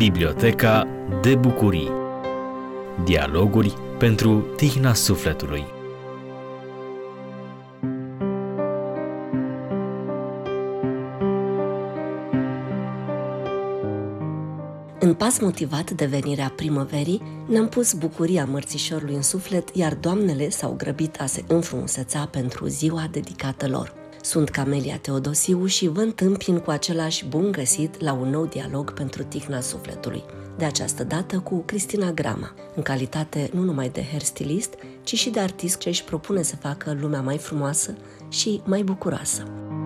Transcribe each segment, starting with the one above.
Biblioteca de bucurii. Dialoguri pentru tihna sufletului. În pas motivat de venirea primăverii, ne-am pus bucuria mărțișorului în suflet, iar doamnele s-au grăbit a se înfrumuseța pentru ziua dedicată lor. Sunt Camelia Teodosiu și vă întâmpin cu același bun găsit la un nou dialog pentru tihna sufletului. De această dată cu Cristina Grama, în calitate nu numai de hairstylist, ci și de artist ce își propune să facă lumea mai frumoasă și mai bucuroasă.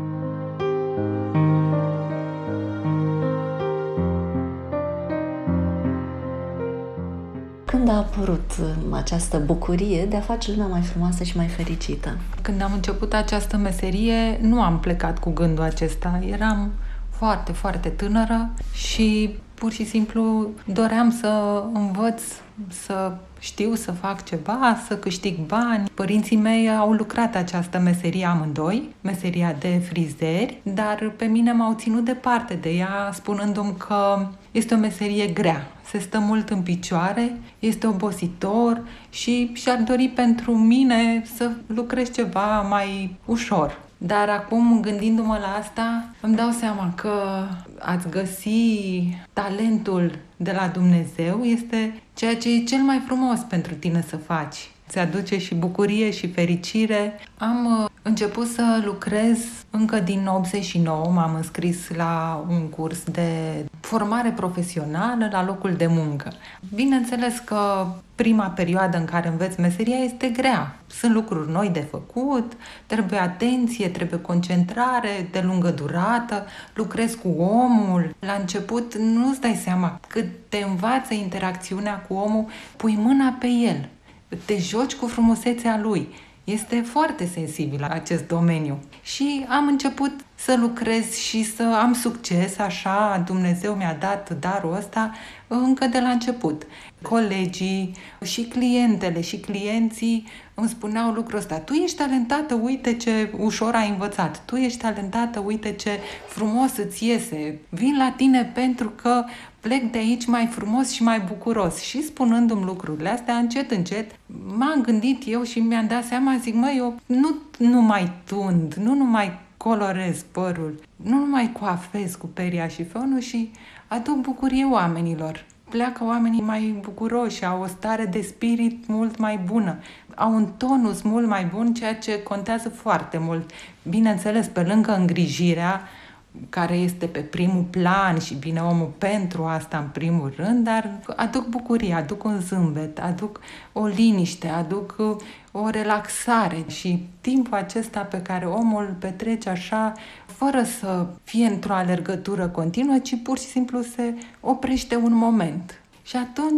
Când a apărut această bucurie de a face lumea mai frumoasă și mai fericită? Când am început această meserie, nu am plecat cu gândul acesta. Eram foarte, foarte tânără și pur și simplu doream să învăț, să știu să fac ceva, să câștig bani. Părinții mei au lucrat această meserie amândoi, meseria de frizeri, dar pe mine m-au ținut departe de ea, spunându-mi că este o meserie grea. Se stă mult în picioare, este obositor și și-ar dori pentru mine să lucrez ceva mai ușor. Dar acum, gândindu-mă la asta, îmi dau seama că ați găsi talentul de la Dumnezeu este ceea ce e cel mai frumos pentru tine să faci. Ți aduce și bucurie și fericire. Am început să lucrez încă din 89, m-am înscris la un curs de formare profesională la locul de muncă. Bineînțeles că prima perioadă în care înveți meseria este grea. Sunt lucruri noi de făcut, trebuie atenție, trebuie concentrare de lungă durată, lucrezi cu omul. La început nu-ți dai seama cât te învață interacțiunea cu omul, pui mâna pe el, te joci cu frumusețea lui. Este foarte sensibil la acest domeniu. Și am început să lucrez și să am succes, așa Dumnezeu mi-a dat darul ăsta încă de la început. Colegii și clientele și clienții îmi spuneau lucrul ăsta: tu ești talentată, uite ce ușor ai învățat, tu ești talentată, uite ce frumos îți iese, vin la tine pentru că plec de aici mai frumos și mai bucuros. Și spunându-mi lucrurile astea, încet, m-am gândit eu și mi-am dat seama, zic, eu nu mai tund, nu mai colorez părul, nu mai coafez cu peria și fonul și aduc bucurie oamenilor. Pleacă oamenii mai bucuroși, au o stare de spirit mult mai bună, au un tonus mult mai bun, ceea ce contează foarte mult. Bineînțeles, pe lângă îngrijirea, care este pe primul plan și vine omul pentru asta în primul rând, dar aduc bucurie, aduc un zâmbet, aduc o liniște, aduc o relaxare și timpul acesta pe care omul îl petrece așa, fără să fie într-o alergătură continuă, ci pur și simplu se oprește un moment. Și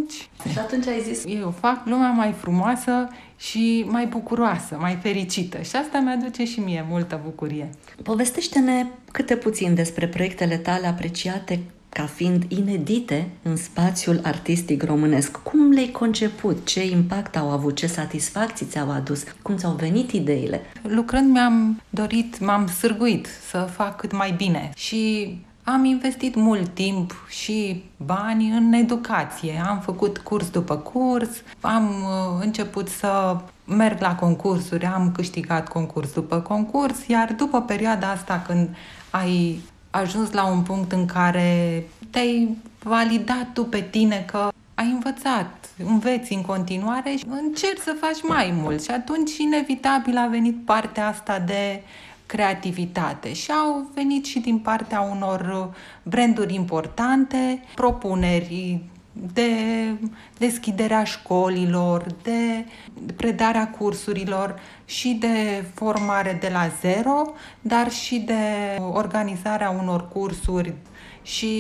atunci ai zis: eu fac lumea mai frumoasă și mai bucuroasă, mai fericită. Și asta mi-aduce și mie multă bucurie. Povestește-ne câte puțin despre proiectele tale apreciate ca fiind inedite în spațiul artistic românesc. Cum le-ai conceput? Ce impact au avut? Ce satisfacții ți-au adus? Cum ți-au venit ideile? Lucrând m-am sârguit să fac cât mai bine și am investit mult timp și bani în educație. Am făcut curs după curs, am început să merg la concursuri, am câștigat concurs după concurs, iar după perioada asta, când ai ajuns la un punct în care te-ai validat tu pe tine că ai învățat, înveți în continuare și încerci să faci mai mult. Și atunci, inevitabil, a venit partea asta de creativitate și au venit și din partea unor branduri importante propuneri de deschiderea școlilor, de predarea cursurilor și de formare de la zero, dar și de organizarea unor cursuri și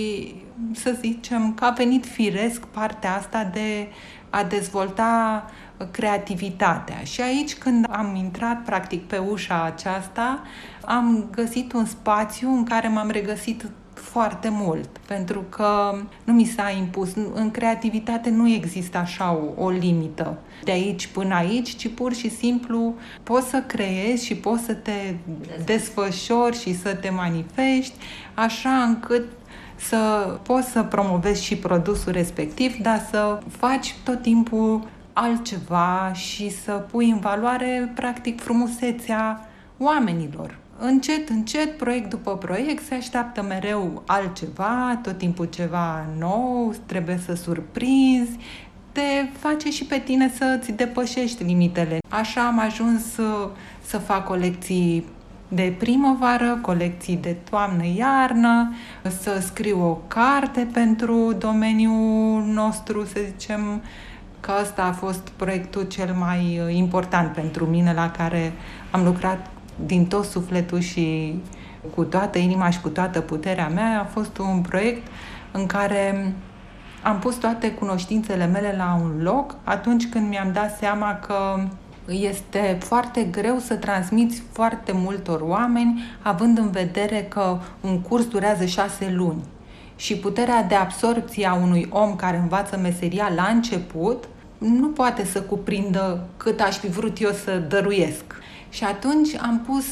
să zicem că a venit firesc partea asta de a dezvolta creativitatea. Și aici, când am intrat practic pe ușa aceasta, am găsit un spațiu în care m-am regăsit foarte mult, pentru că nu mi s-a impus. În creativitate nu există așa o limită de aici până aici, ci pur și simplu poți să creezi și poți să te desfășori și să te manifesti așa încât să poți să promovezi și produsul respectiv, dar să faci tot timpul altceva și să pui în valoare, practic, frumusețea oamenilor. Încet, încet, proiect după proiect, se așteaptă mereu altceva, tot timpul ceva nou, trebuie să surprinzi, te face și pe tine să-ți depășești limitele. Așa am ajuns să fac colecții de primăvară, colecții de toamnă-iarnă, să scriu o carte pentru domeniul nostru, să zicem că ăsta a fost proiectul cel mai important pentru mine, la care am lucrat din tot sufletul și cu toată inima și cu toată puterea mea. A fost un proiect în care am pus toate cunoștințele mele la un loc atunci când mi-am dat seama că este foarte greu să transmiți foarte multor oameni, având în vedere că un curs durează 6 luni și puterea de absorbție a unui om care învață meseria la început nu poate să cuprindă cât aș fi vrut eu să dăruiesc. Și atunci am pus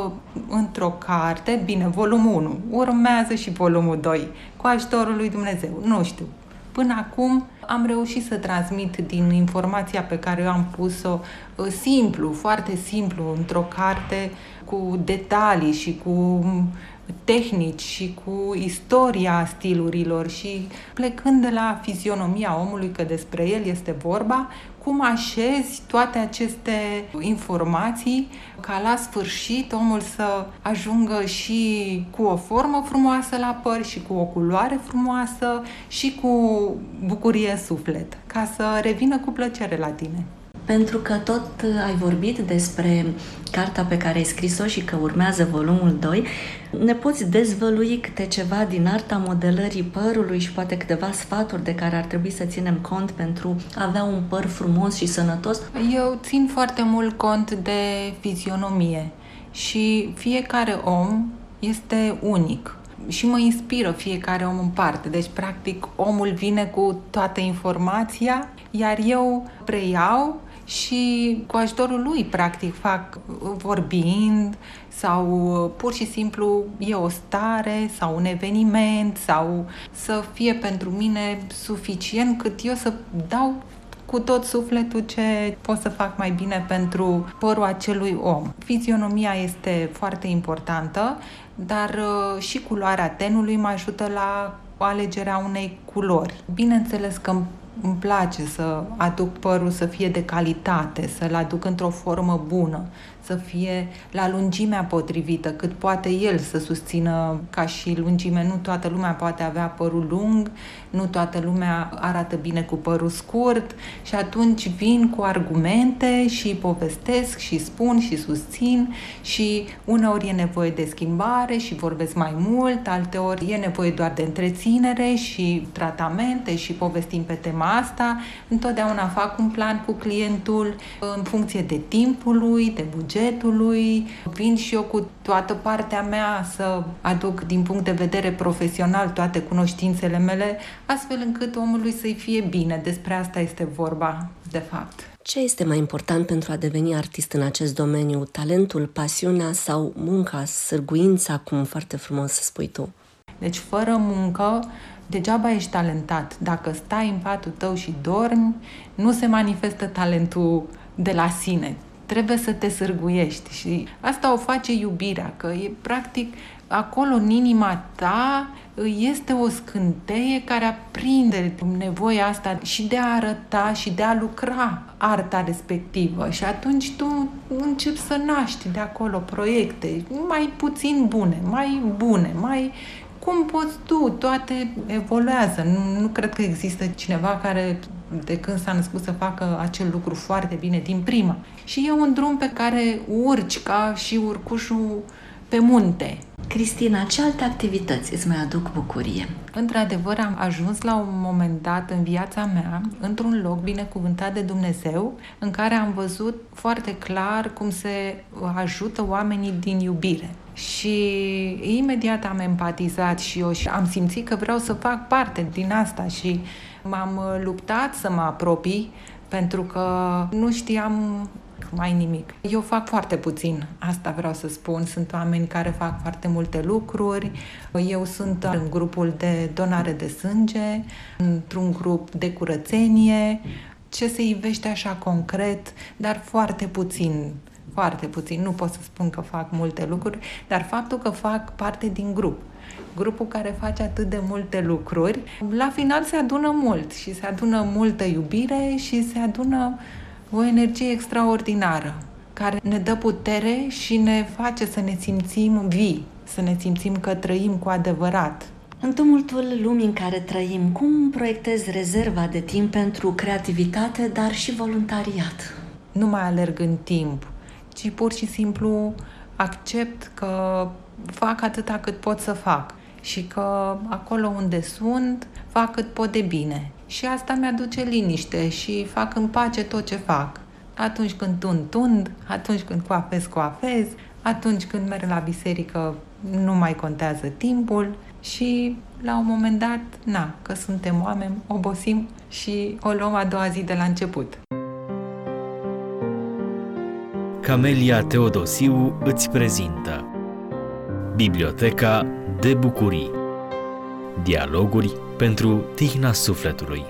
într-o carte, bine, volumul 1, urmează și volumul 2, cu ajutorul lui Dumnezeu, nu știu. Până acum am reușit să transmit din informația pe care eu am pus-o simplu, foarte simplu, într-o carte cu detalii și cu tehnici și cu istoria stilurilor și plecând de la fizionomia omului, că despre el este vorba, cum așezi toate aceste informații ca la sfârșit omul să ajungă și cu o formă frumoasă la păr și cu o culoare frumoasă și cu bucurie în suflet, ca să revină cu plăcere la tine. Pentru că tot ai vorbit despre cartea pe care ai scris-o și că urmează volumul 2, ne poți dezvălui câte ceva din arta modelării părului și poate câteva sfaturi de care ar trebui să ținem cont pentru a avea un păr frumos și sănătos? Eu țin foarte mult cont de fizionomie și fiecare om este unic și mă inspiră fiecare om în parte. Deci, practic, omul vine cu toată informația, iar eu preiau și cu ajutorul lui, practic, fac vorbind sau pur și simplu e o stare sau un eveniment sau să fie pentru mine suficient cât eu să dau cu tot sufletul ce pot să fac mai bine pentru părul acelui om. Fizionomia este foarte importantă, dar și culoarea tenului mă ajută la alegerea unei culori. Bineînțeles că îmi place să aduc părul să fie de calitate, să-l aduc într-o formă bună, să fie la lungimea potrivită, cât poate el să susțină ca și lungime. Nu toată lumea poate avea părul lung, nu toată lumea arată bine cu părul scurt și atunci vin cu argumente și povestesc și spun și susțin și uneori e nevoie de schimbare și vorbesc mai mult, alteori e nevoie doar de întreținere și tratamente și povestim pe tema asta. Întotdeauna fac un plan cu clientul în funcție de timpul lui, de bugetul lui. Vin și eu cu toată partea mea să aduc din punct de vedere profesional toate cunoștințele mele, astfel încât omului să-i fie bine. Despre asta este vorba, de fapt. Ce este mai important pentru a deveni artist în acest domeniu? Talentul, pasiunea sau munca, sârguința, cum foarte frumos spui tu? Deci, fără muncă, degeaba ești talentat. Dacă stai în patul tău și dormi, nu se manifestă talentul de la sine. Trebuie să te sârguiești și asta o face iubirea, că e practic acolo în inima ta este o scânteie care aprinde nevoia asta și de a arăta și de a lucra arta respectivă și atunci tu începi să naști de acolo proiecte mai puțin bune, mai cum poți tu, toate evoluează. Nu cred că există cineva care de când s-a născut să facă acel lucru foarte bine din prima. Și e un drum pe care urci ca și urcușul pe munte. Cristina, ce alte activități îți mai aduc bucurie? Într-adevăr, am ajuns la un moment dat în viața mea, într-un loc binecuvântat de Dumnezeu, în care am văzut foarte clar cum se ajută oamenii din iubire. Și imediat am empatizat și eu și am simțit că vreau să fac parte din asta și m-am luptat să mă apropii, pentru că nu știam mai nimic. Eu fac foarte puțin, asta vreau să spun. Sunt oameni care fac foarte multe lucruri. Eu sunt în grupul de donare de sânge, într-un grup de curățenie, ce se ivește așa concret, dar foarte puțin. Foarte puțin. Nu pot să spun că fac multe lucruri, dar faptul că fac parte din grupul care face atât de multe lucruri, la final se adună mult și se adună multă iubire și se adună o energie extraordinară care ne dă putere și ne face să ne simțim vii, să ne simțim că trăim cu adevărat. În tumultul lumii în care trăim, cum proiectezi rezerva de timp pentru creativitate, dar și voluntariat? Nu mai alerg în timp, ci pur și simplu accept că fac atâta cât pot să fac și că acolo unde sunt, fac cât pot de bine. Și asta mi-aduce liniște și fac în pace tot ce fac. Atunci când tund, atunci când coafez, atunci când merg la biserică, nu mai contează timpul și la un moment dat, că suntem oameni, obosim și o luăm a doua zi de la început. Camelia Teodosiu îți prezintă Biblioteca de bucurii. Dialoguri pentru tihna sufletului.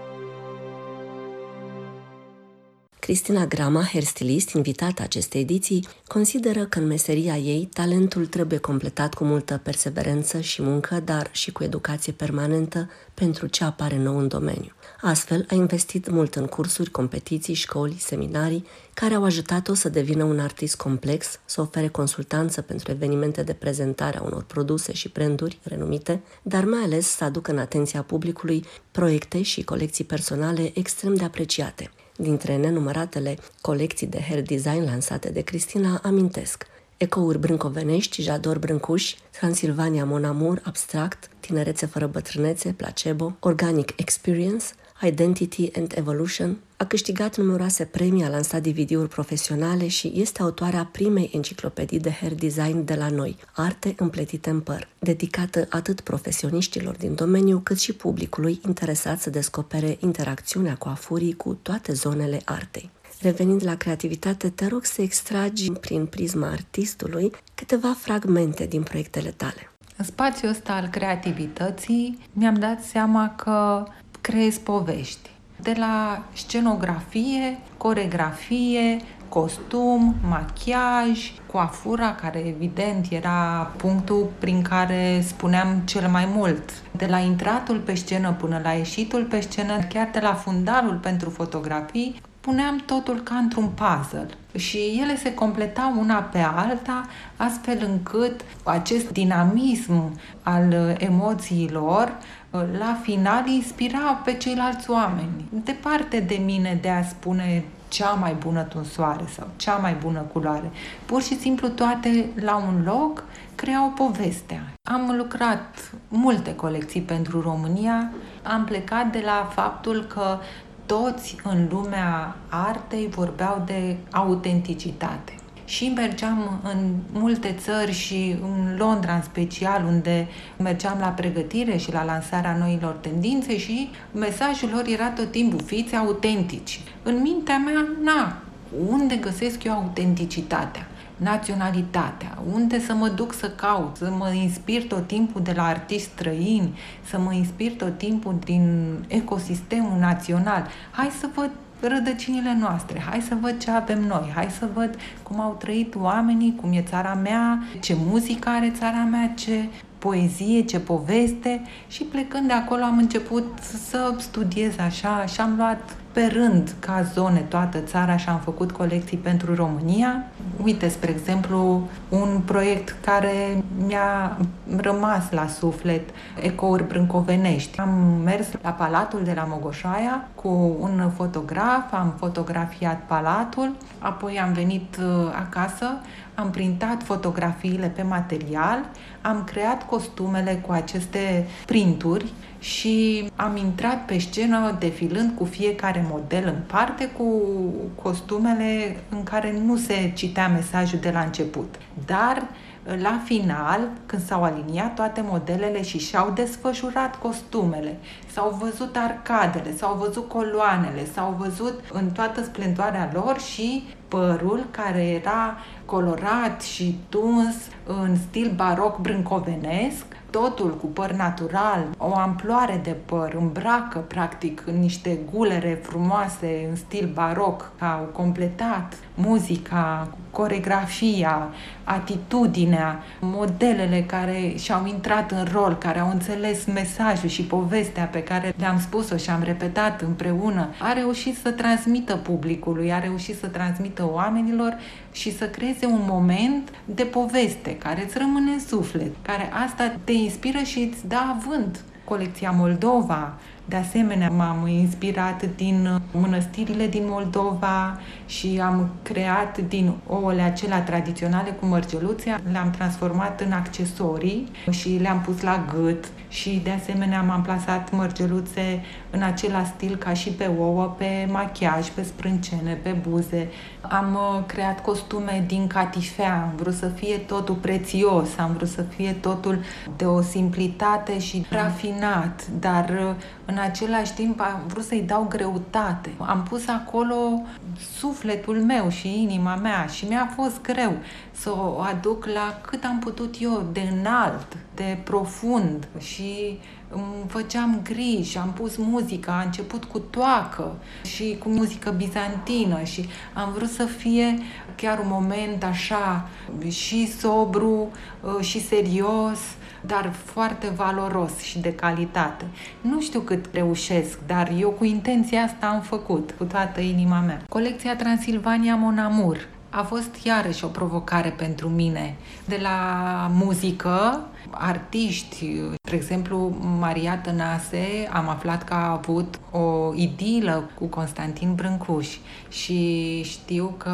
Cristina Grama, hairstylist, invitată acestei ediții, consideră că în meseria ei talentul trebuie completat cu multă perseverență și muncă, dar și cu educație permanentă pentru ce apare nou în domeniu. Astfel, a investit mult în cursuri, competiții, școli, seminarii, care au ajutat-o să devină un artist complex, să ofere consultanță pentru evenimente de prezentare a unor produse și branduri renumite, dar mai ales să aducă în atenția publicului proiecte și colecții personale extrem de apreciate. Dintre nenumăratele colecții de hair design lansate de Cristina, amintesc Ecouri brâncovenești, Jador Brâncuș, Transilvania Mon Amour, Abstract, Tinerețe fără bătrânețe, Placebo, Organic Experience, Identity and Evolution. A câștigat numeroase premii, a lansat DVD-uri profesionale și este autoarea primei enciclopedii de hair design de la noi, Arte împletite în păr, dedicată atât profesioniștilor din domeniu, cât și publicului interesat să descopere interacțiunea coafurii cu toate zonele artei. Revenind la creativitate, te rog să extragi prin prisma artistului câteva fragmente din proiectele tale. În spațiul ăsta al creativității mi-am dat seama că creez povești. De la scenografie, coregrafie, costum, machiaj, coafura, care evident era punctul prin care spuneam cel mai mult. De la intratul pe scenă până la ieșitul pe scenă, chiar de la fundalul pentru fotografii, puneam totul ca într-un puzzle și ele se completau una pe alta, astfel încât acest dinamism al emoțiilor la final inspira pe ceilalți oameni. Departe de mine de a spune cea mai bună tunsoare sau cea mai bună culoare. Pur și simplu toate la un loc creau povestea. Am lucrat multe colecții pentru România, am plecat de la faptul că toți în lumea artei vorbeau de autenticitate. Și mergeam în multe țări și în Londra în special, unde mergeam la pregătire și la lansarea noilor tendințe și mesajul lor era tot timpul: fiți autentici. În mintea mea, unde găsesc eu autenticitatea? Naționalitatea, unde să mă duc să caut, să mă inspir tot timpul de la artiști străini, să mă inspir tot timpul din ecosistemul național. Hai să văd rădăcinile noastre, hai să văd ce avem noi, hai să văd cum au trăit oamenii, cum e țara mea, ce muzică are țara mea, ce poezie, ce poveste. Și plecând de acolo am început să studiez așa și am luat pe rând ca zone toată țara și am făcut colecții pentru România. Uite, spre exemplu, un proiect care mi-a rămas la suflet, Ecouri brâncovenești. Am mers la Palatul de la Mogoșoaia cu un fotograf, am fotografiat palatul, apoi am venit acasă, am printat fotografiile pe material, am creat costumele cu aceste printuri și am intrat pe scenă defilând cu fiecare model în parte, cu costumele în care nu se citea mesajul de la început. Dar la final, când s-au aliniat toate modelele și și-au desfășurat costumele, s-au văzut arcadele, s-au văzut coloanele, s-au văzut în toată splendoarea lor și părul care era colorat și tuns în stil baroc brâncovenesc, totul cu păr natural, o amploare de păr, îmbracă practic în niște gulere frumoase în stil baroc, au completat muzica, coregrafia, atitudinea, modelele care și-au intrat în rol, care au înțeles mesajul și povestea pe care le-am spus-o și am repetat împreună, a reușit să transmită publicului, a reușit să transmită oamenilor și să creeze un moment de poveste care îți rămâne în suflet, care asta te inspiră și îți dă avânt. Colecția Moldova, de asemenea, m-am inspirat din mănăstirile din Moldova și am creat din ouăle acelea tradiționale cu mărgeluțe, le-am transformat în accesorii și le-am pus la gât și de asemenea m-am plasat mărgeluțe în același stil ca și pe ouă, pe machiaj, pe sprâncene, pe buze. Am creat costume din catifea, am vrut să fie totul prețios, am vrut să fie totul de o simplitate și rafinat, dar în același timp am vrut să-i dau greutate. Am pus acolo sufletul meu și inima mea și mi-a fost greu să o aduc la cât am putut eu de înalt, de profund și îmi făceam griji, am pus muzica, a început cu toacă și cu muzică bizantină și am vrut să fie chiar un moment așa și sobru și serios, dar foarte valoros și de calitate. Nu știu cât reușesc, dar eu cu intenția asta am făcut, cu toată inima mea. Colecția Transilvania Mon Amour a fost iarăși o provocare pentru mine. De la muzică, artiști, de exemplu, Maria Tănase, am aflat că a avut o idilă cu Constantin Brâncuș și știu că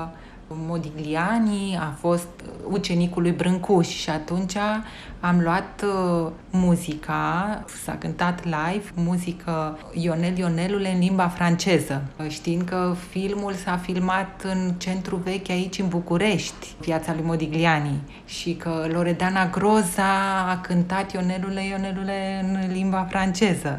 Modigliani a fost ucenicul lui Brâncuș și atunci am luat muzica, s-a cântat live, muzică Ionel Ionelule în limba franceză, știind că filmul s-a filmat în centru vechi aici în București, viața lui Modigliani, și că Loredana Groza a cântat Ionelule Ionelule în limba franceză.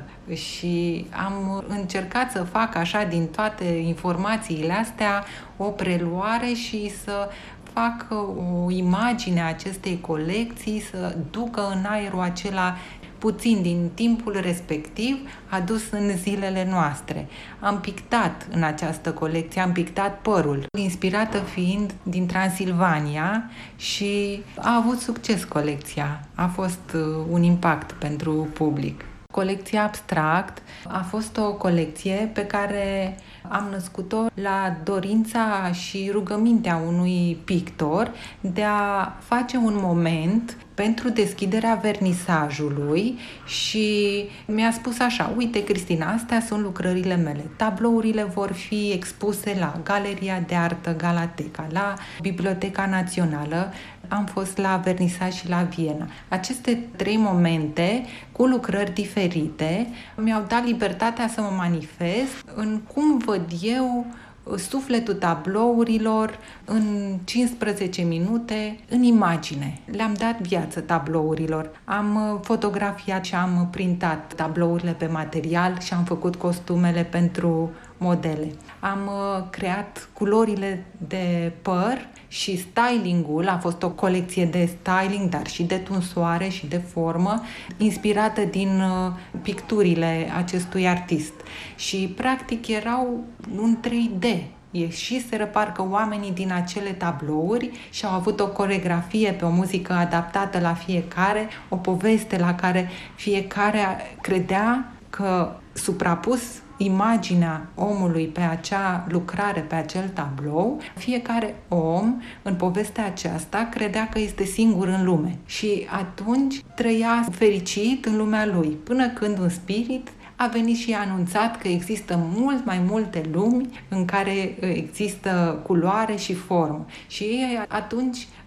Și am încercat să fac așa din toate informațiile astea o preluare și să fac o imagine a acestei colecții, să ducă în aerul acela puțin din timpul respectiv adus în zilele noastre. Am pictat în această colecție, am pictat părul, inspirată fiind din Transilvania și a avut succes colecția. A fost un impact pentru public. Colecția Abstract a fost o colecție pe care am născut-o la dorința și rugămintea unui pictor de a face un moment pentru deschiderea vernisajului și mi-a spus așa: uite, Cristina, astea sunt lucrările mele. Tablourile vor fi expuse la Galeria de Artă Galateca, la Biblioteca Națională. Am fost la vernisaj și la Viena. Aceste 3 momente cu lucrări diferite mi-au dat libertatea să mă manifest în cum văd eu sufletul tablourilor în 15 minute în imagine. Le-am dat viață tablourilor. Am fotografiat și am printat tablourile pe material și am făcut costumele pentru modele. Am creat culorile de păr și stylingul, a fost o colecție de styling, dar și de tunsoare și de formă, inspirată din picturile acestui artist. Și practic erau un 3D. Ieșiseră parcă oamenii din acele tablouri și au avut o coregrafie pe o muzică adaptată la fiecare, o poveste la care fiecare credea că suprapus imaginea omului pe acea lucrare, pe acel tablou, fiecare om în povestea aceasta credea că este singur în lume și atunci trăia fericit în lumea lui, până când un spirit a venit și a anunțat că există mult mai multe lumi în care există culoare și formă. Și ei atunci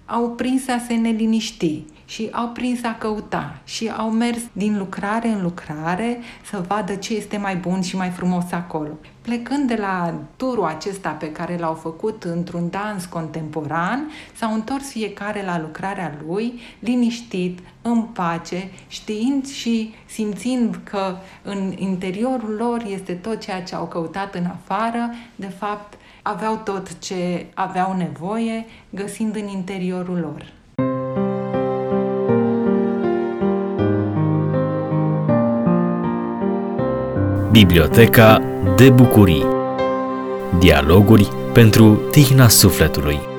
au prins a se neliniști și au prins a căuta și au mers din lucrare în lucrare să vadă ce este mai bun și mai frumos acolo. Plecând de la turul acesta pe care l-au făcut într-un dans contemporan, s-au întors fiecare la lucrarea lui, liniștit, în pace, știind și simțind că în interiorul lor este tot ceea ce au căutat în afară, de fapt aveau tot ce aveau nevoie, găsind în interiorul lor. Biblioteca de bucurii. Dialoguri pentru tihna sufletului.